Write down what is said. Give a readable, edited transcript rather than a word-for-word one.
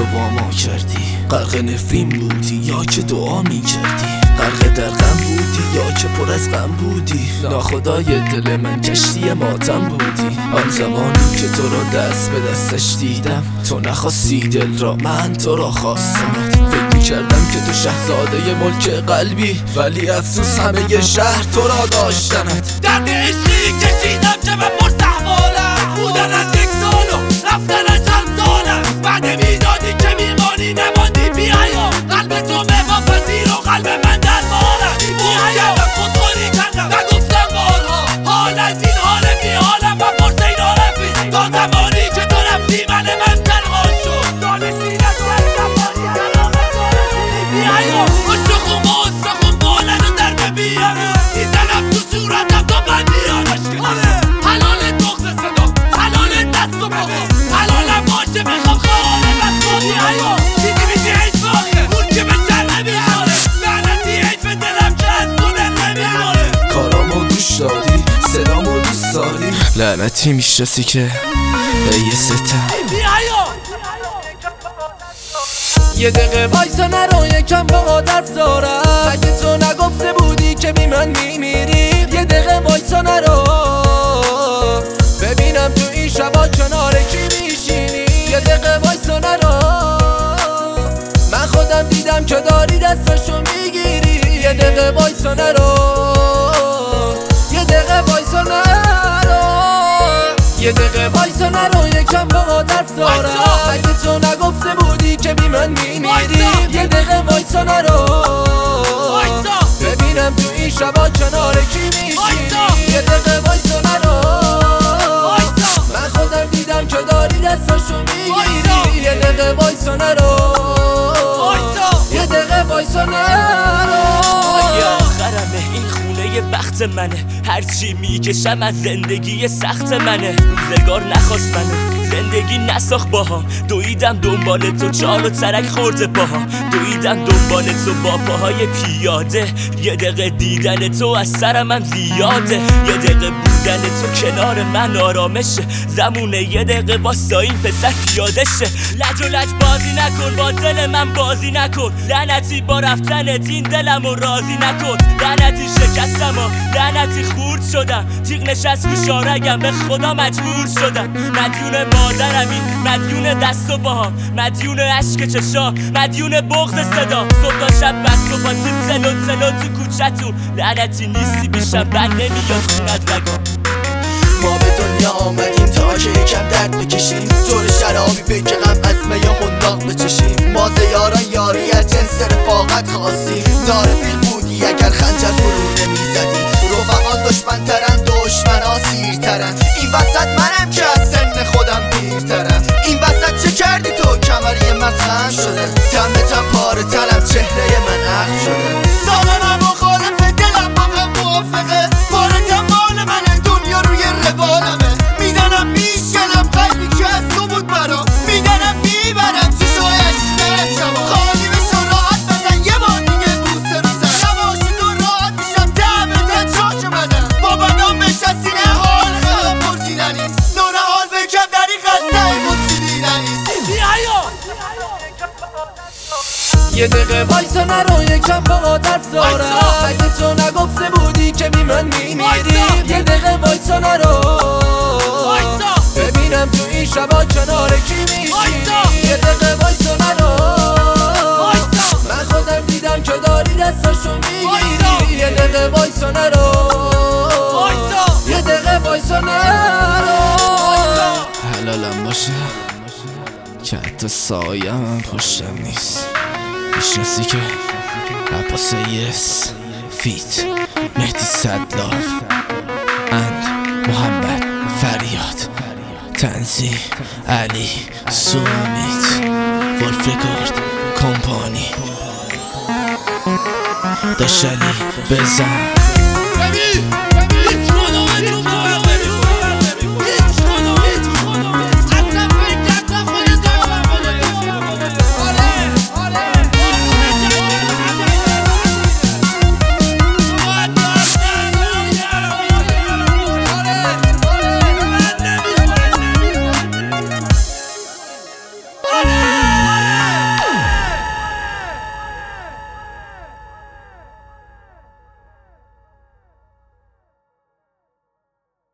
تو با ما کردی. غرق نفرین بودی یا که دعا می کردی؟ غرق در غم بودی یا که پر از غم بودی؟ ناخدای دل من کشتی ماتم بودی. آن زمانی که تو را دست به دستش دیدم، تو نخواستی دل را، من تو را خواستمت. فکر میکردم که تو شهزاده ملک قلبی، ولی افسوس همه شهر تو را داشتنت. درد عشقی کشیدم که من پرس احوالم، بودن از یک سال و رفتن از چند سالم. بعد میدادی که میمانی نماندی بیایا، قلب تو وفاپذیر و قلب من در مالم. بیایا خودخوری کردم نگفتم بارها، حال از این حال بی حالم و پرس این عارفی. تا زمانی که تو رفتی من تنها شد، دانستی نتوان زمانی حرامت دارم. بیایا استخون با استخون بولن و ضربه بیاره، میزنم تو صورتم تا بندیان عشقه. حلال دخت صدا، حلال دست و پا، حلالم باشه بخوام خالبت کنی. بیایا چیزی میشی حیف آخه، اون که به سر نمیخوره. لعنتی حیف دلم که از تو دل نمیخوره. کارامو گوش دادی، صدامو دوست داری، لعنتی میشناسی که یه ستم. یه دقیقه وایسا نرو یکم با حرف دارم. اگه تو نگفته بودی که بی من میمیری، یه دقیقه وایسا نرو ببینم تو این شبا کنار کی میشینی. یه دقیقه وایسا نرو، من خودم دیدم که داری دستاشو میگیری. یه دقیقه وایسا نرو، یه دقیقه وایسا نرو، یه دقیقه وایسا نرو یکم با حرف دارم. اگه تو نگفته بودی که بی من میمیری، یه دقیقه وایسا نرو ببینم تو این شبا کنار کی میشینی. یه دقیقه وایسا نرو، من خودم دیدم که داری دستاشو میگیری. یه دقیقه وایسا نرو، یه دقیقه وایسا نرو. آخرمه این خونه بخت منه، هرچی میکشم از زندگی سخت منه. روزگار نخواست منه، زندگی نساخت باها. دویدم دنبال تو، چال و ترک خورده پاها. دویدم دنبال تو با پاهای پیاده. یه دقیقه دیدن تو از سر من زیاده. یه دقیقه بودن تو کنار من آرامشه. زمونه یه دقیقه واسه این پسر پیاده شه. لج و لج بازی نکن، با دل من بازی نکن. لعنتی با رفتن این دلمو راضی نکن. لعنتی شکستم و لعنتی خورد شدم. تیغ نشست رو شارگم، به خدا مجبور شدم. مدیون مادرم این، مدیون دست و پاها، مدیون عشق چشا، مدیون بغض صدا. صبح تا شب بست و پاتیم تلو تو کوچتون. لعنتی نیستی بیشم بند نمیاد خونت رگا. ما به دنیا آمدیم تا که یکم درد بکشیم، دور شرابی بگه غم از می حناق بچشیم. ما زیاران یاریت جنس رفاقت خواستیم، دار فیل بودی اگر خنجر فرو نمیزدی. رفقان دشمن ترن، دشمنا سیرترن. این وسط منم که از سن خودم پیرترم. این وسط چه کردی تو؟ کمری من خم شده، تم پاره تنم، چهره من عقل شده. سالانم مخالف دلم با هم موافقه، پاره مال منه، دنیا روی روالمه. میزنم میشکنم قلبی که از تو بود برام، میدنم میبرم چشایش درم شما. خالی بشو راحت بزن یه بار دیگه بوسه رو سر. نباشی تو راحت میشم دمتن چاک بدم. با بدام بشستی نه حال خواهم پرسیدنیست. نور حال بکم در این خسته پرسیدنیست. یه دقیقه وایسا نرو یکم با حرف دارم. اگه تو نگفته بودی که بی من میمیری، یه دقیقه وایسا نرو ببینم تو این شبا کنار کی میشینی. یه دقیقه وایسا نرو، من خودم دیدم که داری دستاشو میگیری. یه دقیقه وایسا نرو، یه دقیقه وایسا نرو. حلالم باشه که حتی سایه هم پشتم نیست. میشناسی که عباس یس فیت مهدی صدلاف اند محمد فریاد تنزیل علی سومیت ولف رکورد کمپانی داشت علی بزن